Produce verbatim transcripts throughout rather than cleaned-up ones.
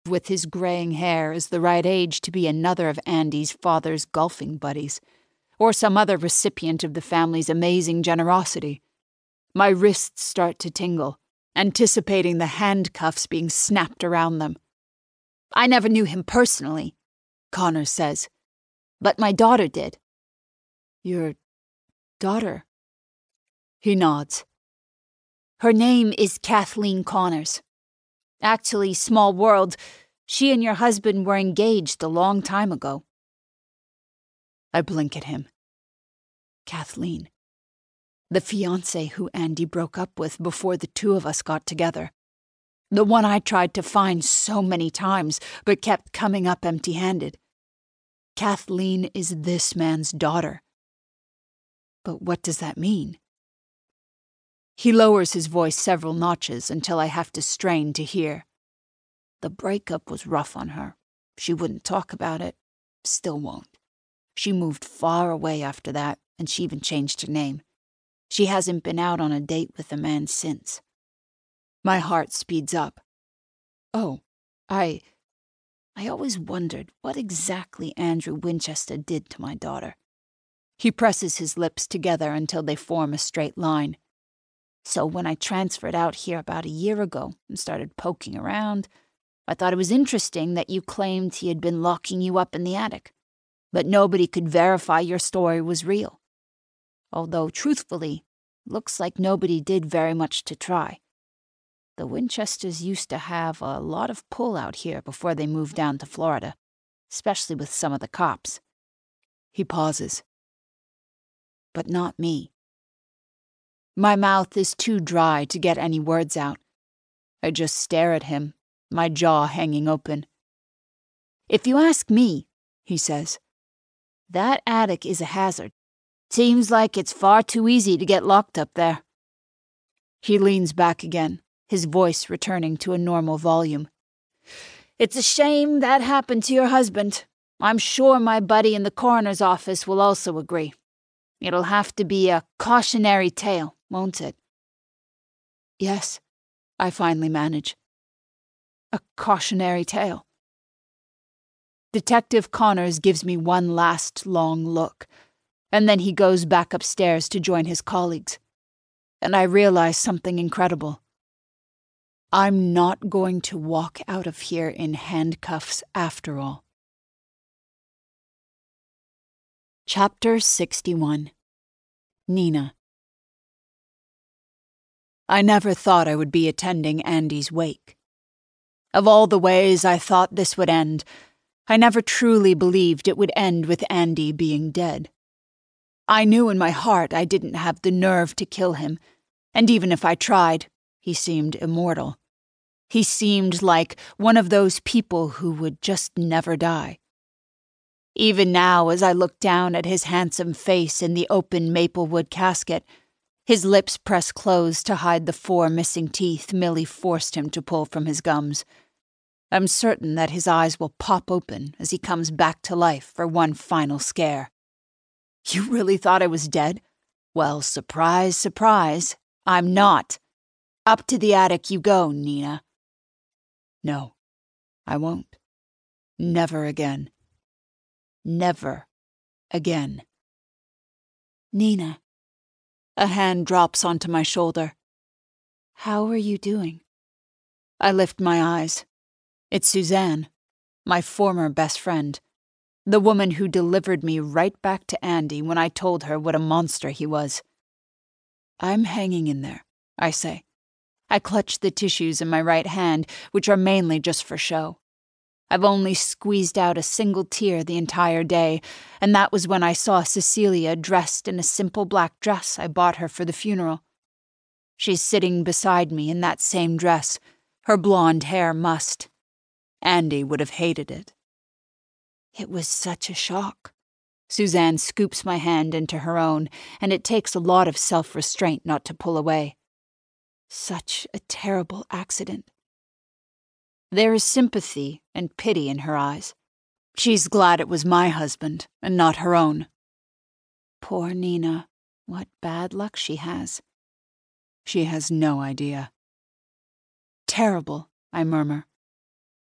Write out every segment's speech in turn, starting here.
with his graying hair is the right age to be another of Andy's father's golfing buddies, or some other recipient of the family's amazing generosity. My wrists start to tingle, anticipating the handcuffs being snapped around them. I never knew him personally, Connor says, but my daughter did. Your daughter? He nods. Her name is Kathleen Connors. Actually, small world, she and your husband were engaged a long time ago. I blink at him. Kathleen. The fiancé who Andy broke up with before the two of us got together. The one I tried to find so many times, but kept coming up empty-handed. Kathleen is this man's daughter. But what does that mean? He lowers his voice several notches until I have to strain to hear. The breakup was rough on her. She wouldn't talk about it. Still won't. She moved far away after that, and she even changed her name. She hasn't been out on a date with a man since. My heart speeds up. Oh, I... I always wondered what exactly Andrew Winchester did to my daughter. He presses his lips together until they form a straight line. So when I transferred out here about a year ago and started poking around, I thought it was interesting that you claimed he had been locking you up in the attic, but nobody could verify your story was real. Although, truthfully, looks like nobody did very much to try. The Winchesters used to have a lot of pull out here before they moved down to Florida, especially with some of the cops. He pauses. But not me. My mouth is too dry to get any words out. I just stare at him, my jaw hanging open. If you ask me, he says, that attic is a hazard. Seems like it's far too easy to get locked up there. He leans back again, his voice returning to a normal volume. It's a shame that happened to your husband. I'm sure my buddy in the coroner's office will also agree. It'll have to be a cautionary tale, won't it? Yes, I finally manage. A cautionary tale. Detective Connors gives me one last long look, and then he goes back upstairs to join his colleagues. And I realize something incredible. I'm not going to walk out of here in handcuffs after all. Chapter sixty-one. Nina. I never thought I would be attending Andy's wake. Of all the ways I thought this would end, I never truly believed it would end with Andy being dead. I knew in my heart I didn't have the nerve to kill him, and even if I tried, he seemed immortal. He seemed like one of those people who would just never die. Even now, as I look down at his handsome face in the open maplewood casket, his lips pressed closed to hide the four missing teeth Millie forced him to pull from his gums, I'm certain that his eyes will pop open as he comes back to life for one final scare. You really thought I was dead? Well, surprise, surprise, I'm not. Up to the attic you go, Nina. No, I won't. Never again. Never again. Nina. A hand drops onto my shoulder. How are you doing? I lift my eyes. It's Suzanne, my former best friend, the woman who delivered me right back to Andy when I told her what a monster he was. I'm hanging in there, I say. I clutch the tissues in my right hand, which are mainly just for show. I've only squeezed out a single tear the entire day, and that was when I saw Cecilia dressed in a simple black dress I bought her for the funeral. She's sitting beside me in that same dress, her blonde hair mussed. Andy would have hated it. It was such a shock. Suzanne scoops my hand into her own, and it takes a lot of self-restraint not to pull away. Such a terrible accident. There is sympathy and pity in her eyes. She's glad it was my husband and not her own. Poor Nina. What bad luck she has. She has no idea. Terrible, I murmur.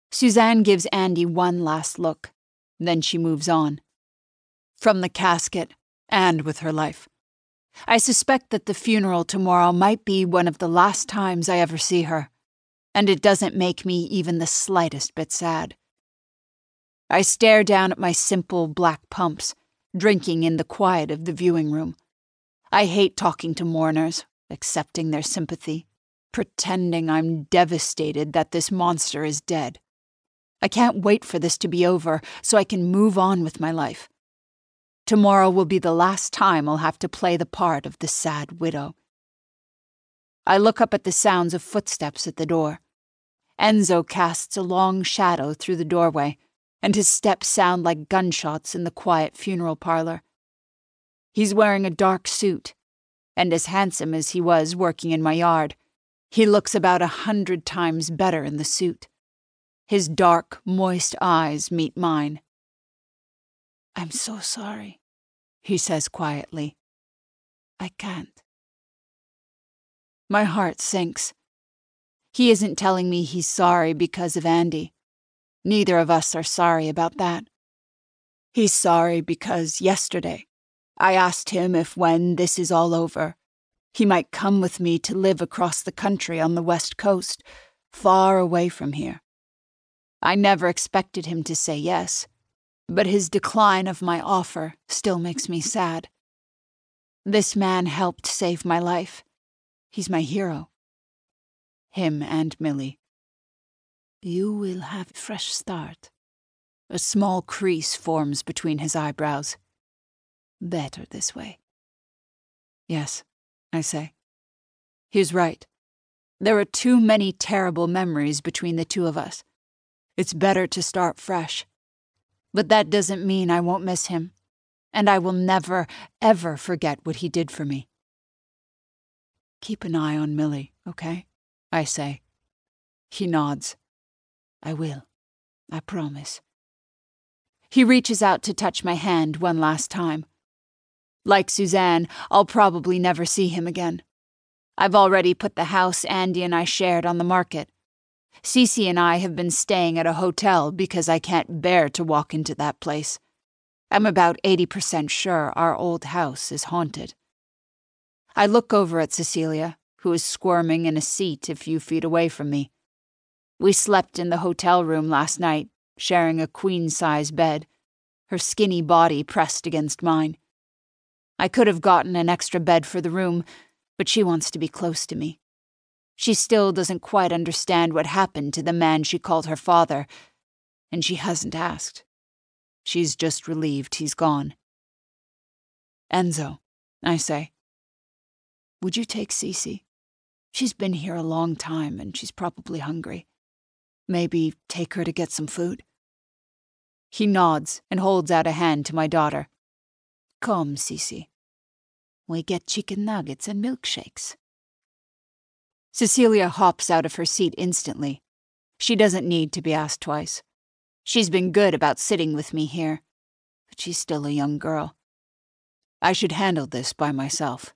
Suzanne gives Andy one last look, then she moves on. From the casket, and with her life. I suspect that the funeral tomorrow might be one of the last times I ever see her, and it doesn't make me even the slightest bit sad. I stare down at my simple black pumps, drinking in the quiet of the viewing room. I hate talking to mourners, accepting their sympathy, pretending I'm devastated that this monster is dead. I can't wait for this to be over so I can move on with my life. Tomorrow will be the last time I'll have to play the part of the sad widow. I look up at the sounds of footsteps at the door. Enzo casts a long shadow through the doorway, and his steps sound like gunshots in the quiet funeral parlor. He's wearing a dark suit, and as handsome as he was working in my yard, he looks about a hundred times better in the suit. His dark, moist eyes meet mine. "I'm so sorry," he says quietly. "I can't." My heart sinks. He isn't telling me he's sorry because of Andy. Neither of us are sorry about that. He's sorry because yesterday I asked him if when this is all over, he might come with me to live across the country on the West Coast, far away from here. I never expected him to say yes, but his decline of my offer still makes me sad. This man helped save my life. He's my hero. Him and Millie. "You will have a fresh start." A small crease forms between his eyebrows. "Better this way." "Yes," I say. He's right. There are too many terrible memories between the two of us. It's better to start fresh. But that doesn't mean I won't miss him, and I will never, ever forget what he did for me. "Keep an eye on Millie, okay?" I say. He nods. "I will. I promise." He reaches out to touch my hand one last time. Like Suzanne, I'll probably never see him again. I've already put the house Andy and I shared on the market. Cece and I have been staying at a hotel because I can't bear to walk into that place. I'm about eighty percent sure our old house is haunted. I look over at Cecilia, who is squirming in a seat a few feet away from me. We slept in the hotel room last night, sharing a queen-size bed, her skinny body pressed against mine. I could have gotten an extra bed for the room, but she wants to be close to me. She still doesn't quite understand what happened to the man she called her father, and she hasn't asked. She's just relieved he's gone. "Enzo," I say, "would you take Cece? She's been here a long time and she's probably hungry. Maybe take her to get some food?" He nods and holds out a hand to my daughter. "Come, Cece. We get chicken nuggets and milkshakes." Cecilia hops out of her seat instantly. She doesn't need to be asked twice. She's been good about sitting with me here, but she's still a young girl. I should handle this by myself.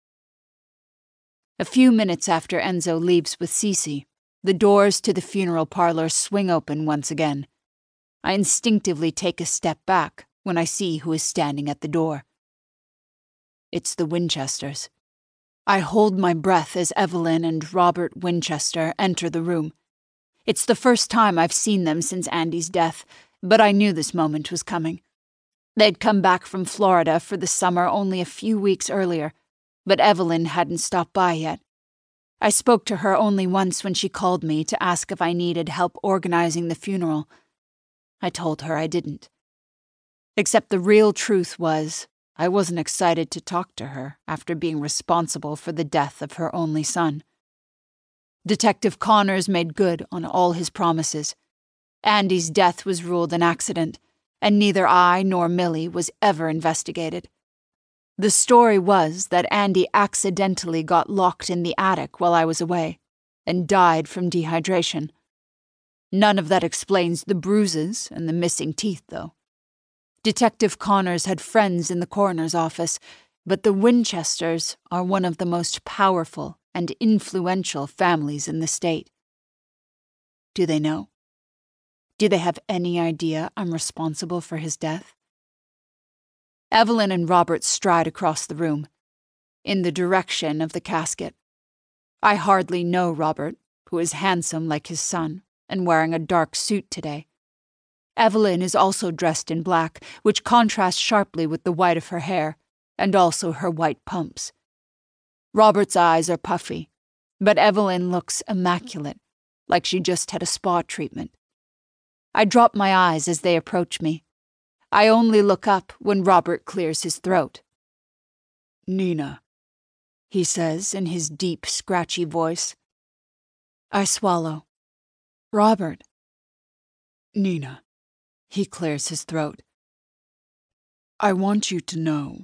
A few minutes after Enzo leaves with Cece, the doors to the funeral parlor swing open once again. I instinctively take a step back when I see who is standing at the door. It's the Winchesters. I hold my breath as Evelyn and Robert Winchester enter the room. It's the first time I've seen them since Andy's death, but I knew this moment was coming. They'd come back from Florida for the summer only a few weeks earlier, but Evelyn hadn't stopped by yet. I spoke to her only once when she called me to ask if I needed help organizing the funeral. I told her I didn't. Except the real truth was, I wasn't excited to talk to her after being responsible for the death of her only son. Detective Connors made good on all his promises. Andy's death was ruled an accident, and neither I nor Millie was ever investigated. The story was that Andy accidentally got locked in the attic while I was away, and died from dehydration. None of that explains the bruises and the missing teeth, though. Detective Connors had friends in the coroner's office, but the Winchesters are one of the most powerful and influential families in the state. Do they know? Do they have any idea I'm responsible for his death? Evelyn and Robert stride across the room, in the direction of the casket. I hardly know Robert, who is handsome like his son and wearing a dark suit today. Evelyn is also dressed in black, which contrasts sharply with the white of her hair, and also her white pumps. Robert's eyes are puffy, but Evelyn looks immaculate, like she just had a spa treatment. I drop my eyes as they approach me. I only look up when Robert clears his throat. "Nina," he says in his deep, scratchy voice. I swallow. "Robert." "Nina." He clears his throat. "I want you to know.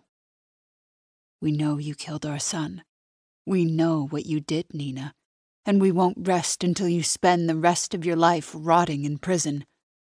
We know you killed our son. We know what you did, Nina, and we won't rest until you spend the rest of your life rotting in prison.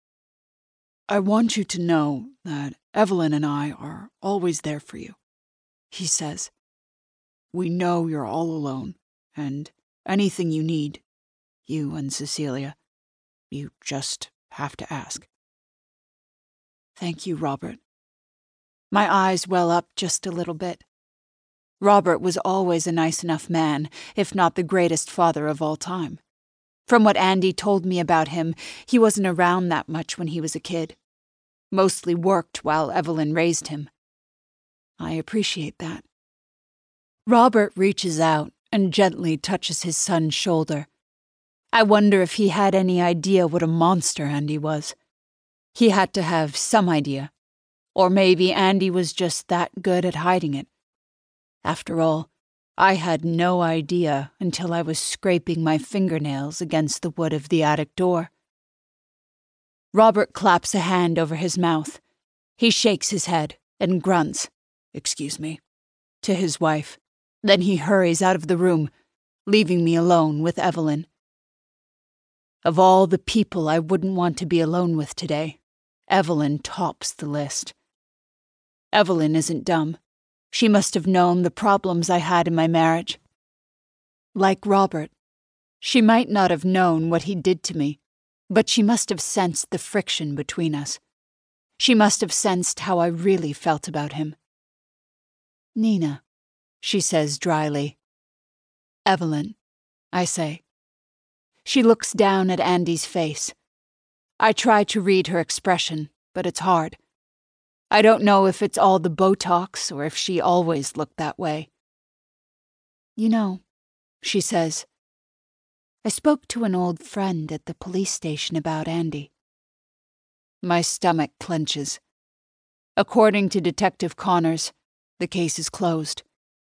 I want you to know that Evelyn and I are always there for you," he says. "We know you're all alone, and anything you need, you and Cecilia, you just have to ask." Thank you, Robert. My eyes well up just a little bit. Robert was always a nice enough man, if not the greatest father of all time. From what Andy told me about him, he wasn't around that much when he was a kid. Mostly worked while Evelyn raised him. I appreciate that. Robert reaches out and gently touches his son's shoulder. I wonder if he had any idea what a monster Andy was. He had to have some idea. Or maybe Andy was just that good at hiding it. After all, I had no idea until I was scraping my fingernails against the wood of the attic door. Robert claps a hand over his mouth. He shakes his head and grunts, "Excuse me," to his wife. Then he hurries out of the room, leaving me alone with Evelyn. Of all the people I wouldn't want to be alone with today, Evelyn tops the list. Evelyn isn't dumb. She must have known the problems I had in my marriage. Like Robert, she might not have known what he did to me, but she must have sensed the friction between us. She must have sensed how I really felt about him. "Nina," she says dryly. "Evelyn," I say. She looks down at Andy's face. I try to read her expression, but it's hard. I don't know if it's all the Botox or if she always looked that way. "You know," she says, "I spoke to an old friend at the police station about Andy." My stomach clenches. According to Detective Connors, the case is closed.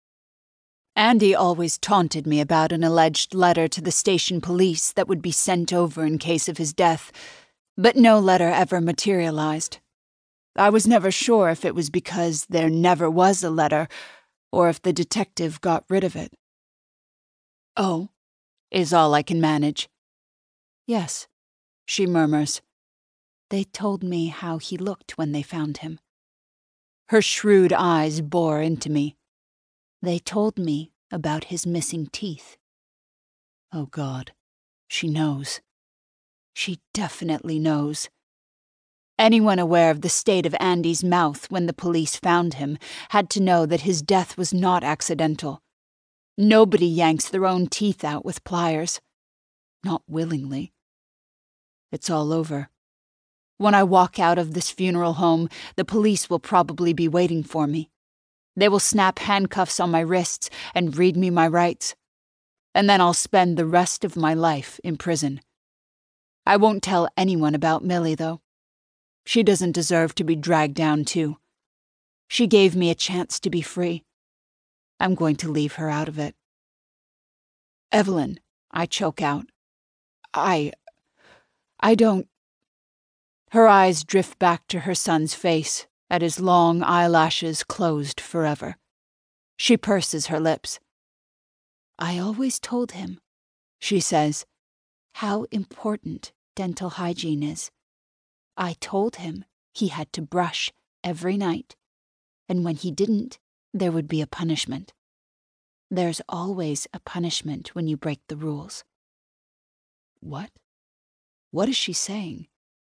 Andy always taunted me about an alleged letter to the station police that would be sent over in case of his death, but no letter ever materialized. I was never sure if it was because there never was a letter, or if the detective got rid of it. "Oh," is all I can manage. "Yes," she murmurs. "They told me how he looked when they found him." Her shrewd eyes bore into me. "They told me about his missing teeth." Oh God, she knows. She definitely knows. Anyone aware of the state of Andy's mouth when the police found him had to know that his death was not accidental. Nobody yanks their own teeth out with pliers. Not willingly. It's all over. When I walk out of this funeral home, the police will probably be waiting for me. They will snap handcuffs on my wrists and read me my rights. And then I'll spend the rest of my life in prison. I won't tell anyone about Millie, though. She doesn't deserve to be dragged down, too. She gave me a chance to be free. I'm going to leave her out of it. "Evelyn," I choke out. I... I don't... Her eyes drift back to her son's face, at his long eyelashes closed forever. She purses her lips. "I always told him," she says, "how important dental hygiene is. I told him he had to brush every night, and when he didn't, there would be a punishment. There's always a punishment when you break the rules." What? What is she saying?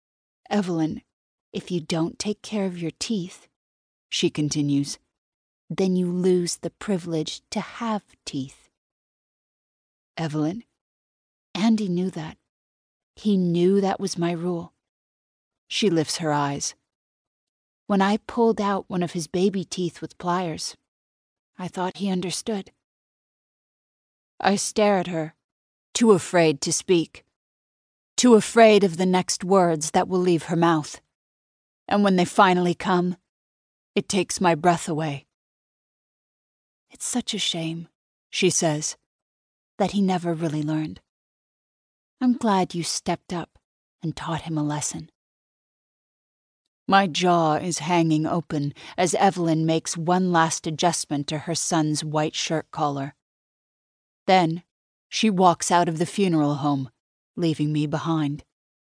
Evelyn, if you don't take care of your teeth, she continues, then you lose the privilege to have teeth. Evelyn, Andy knew that. He knew that was my rule. She lifts her eyes. When I pulled out one of his baby teeth with pliers, I thought he understood. I stare at her, too afraid to speak, too afraid of the next words that will leave her mouth. And when they finally come, it takes my breath away. It's such a shame, she says, that he never really learned. I'm glad you stepped up and taught him a lesson. My jaw is hanging open as Evelyn makes one last adjustment to her son's white shirt collar. Then she walks out of the funeral home, leaving me behind.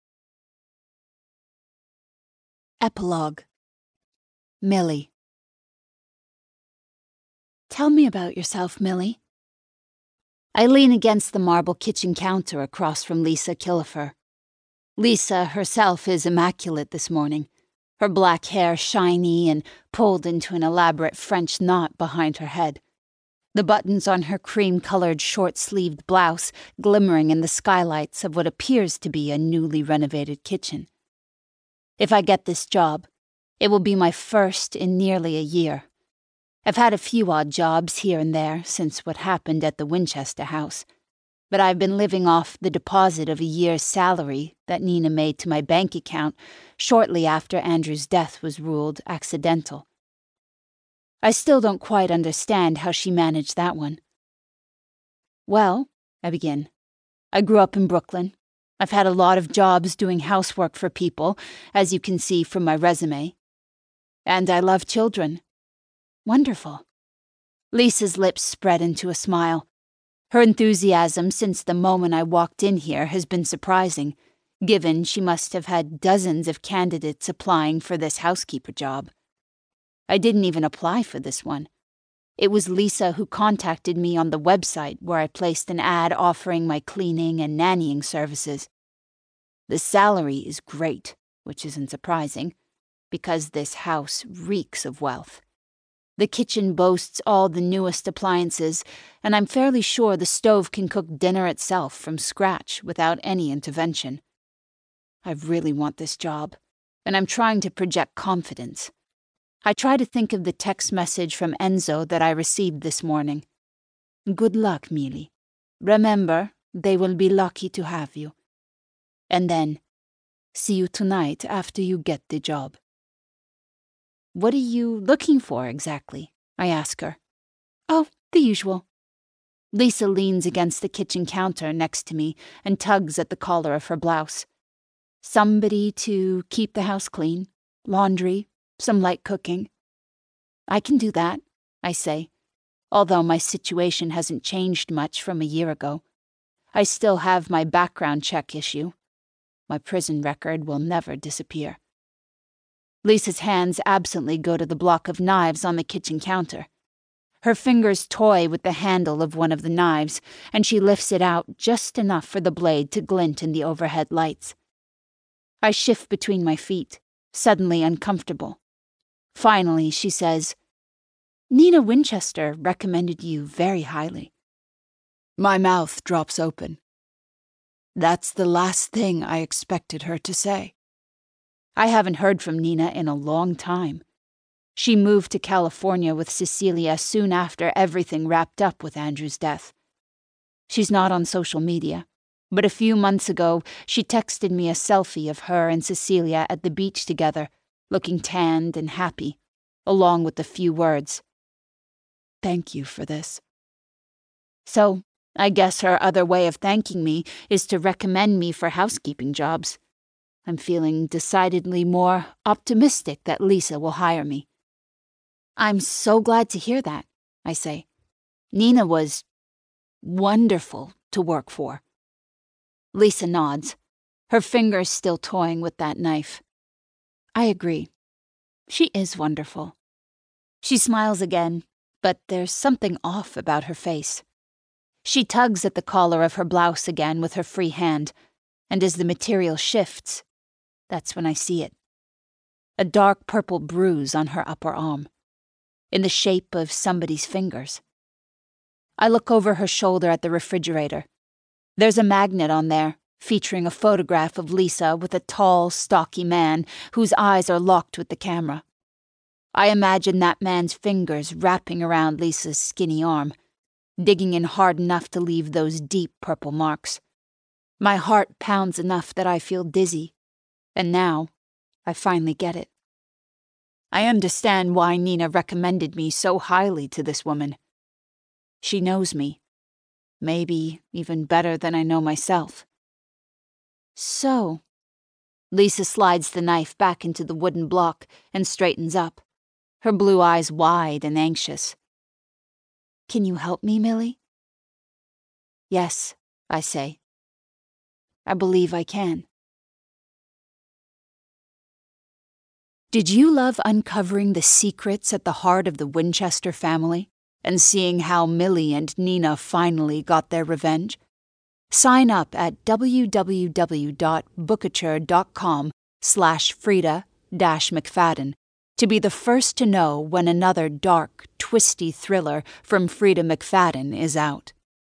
Epilogue. Millie. Tell me about yourself, Millie. I lean against the marble kitchen counter across from Lisa Killefer. Lisa herself is immaculate this morning, her black hair shiny and pulled into an elaborate French knot behind her head. The buttons on her cream-colored short-sleeved blouse glimmering in the skylights of what appears to be a newly renovated kitchen. If I get this job, it will be my first in nearly a year. I've had a few odd jobs here and there since what happened at the Winchester house, but I've been living off the deposit of a year's salary that Nina made to my bank account shortly after Andrew's death was ruled accidental. I still don't quite understand how she managed that one. Well, I begin, I grew up in Brooklyn. I've had a lot of jobs doing housework for people, as you can see from my resume. And I love children. Wonderful. Lisa's lips spread into a smile. Her enthusiasm since the moment I walked in here has been surprising, given she must have had dozens of candidates applying for this housekeeper job. I didn't even apply for this one. It was Lisa who contacted me on the website where I placed an ad offering my cleaning and nannying services. The salary is great, which isn't surprising, because this house reeks of wealth. The kitchen boasts all the newest appliances, and I'm fairly sure the stove can cook dinner itself from scratch without any intervention. I really want this job, and I'm trying to project confidence. I try to think of the text message from Enzo that I received this morning. Good luck, Millie. Remember, they will be lucky to have you. And then, see you tonight after you get the job. What are you looking for exactly? I ask her. Oh, the usual. Lisa leans against the kitchen counter next to me and tugs at the collar of her blouse. Somebody to keep the house clean, laundry, some light cooking. I can do that, I say, although my situation hasn't changed much from a year ago. I still have my background check issue. My prison record will never disappear. Lisa's hands absently go to the block of knives on the kitchen counter. Her fingers toy with the handle of one of the knives, and she lifts it out just enough for the blade to glint in the overhead lights. I shift between my feet, suddenly uncomfortable. Finally, she says, Nina Winchester recommended you very highly. My mouth drops open. That's the last thing I expected her to say. I haven't heard from Nina in a long time. She moved to California with Cecilia soon after everything wrapped up with Andrew's death. She's not on social media, but a few months ago she texted me a selfie of her and Cecilia at the beach together, looking tanned and happy, along with a few words. Thank you for this. So, I guess her other way of thanking me is to recommend me for housekeeping jobs. I'm feeling decidedly more optimistic that Lisa will hire me. I'm so glad to hear that, I say. Nina was wonderful to work for. Lisa nods, her fingers still toying with that knife. I agree. She is wonderful. She smiles again, but there's something off about her face. She tugs at the collar of her blouse again with her free hand, and as the material shifts, That's when I see it. A dark purple bruise on her upper arm, in the shape of somebody's fingers. I look over her shoulder at the refrigerator. There's a magnet on there, featuring a photograph of Lisa with a tall, stocky man whose eyes are locked with the camera. I imagine that man's fingers wrapping around Lisa's skinny arm, digging in hard enough to leave those deep purple marks. My heart pounds enough that I feel dizzy, and now I finally get it. I understand why Nina recommended me so highly to this woman. She knows me, maybe even better than I know myself. So, Lisa slides the knife back into the wooden block and straightens up, her blue eyes wide and anxious. Can you help me, Millie? Yes, I say. I believe I can. Did you love uncovering the secrets at the heart of the Winchester family and seeing how Millie and Nina finally got their revenge? Sign up at www.bookatcher.com slash Frida dash McFadden to be the first to know when another dark, twisty thriller from Frida McFadden is out.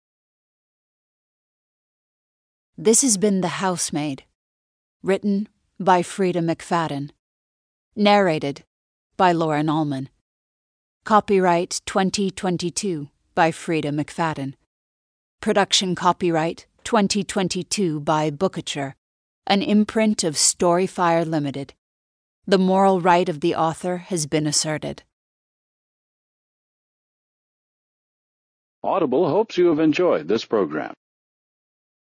This has been The Housemaid, written by Frida McFadden. Narrated by Lauren Allman. Copyright twenty twenty-two by Frida McFadden. Production copyright twenty twenty-two by Bookatcher, an imprint of Storyfire Limited. The moral right of the author has been asserted. Audible hopes you have enjoyed this program.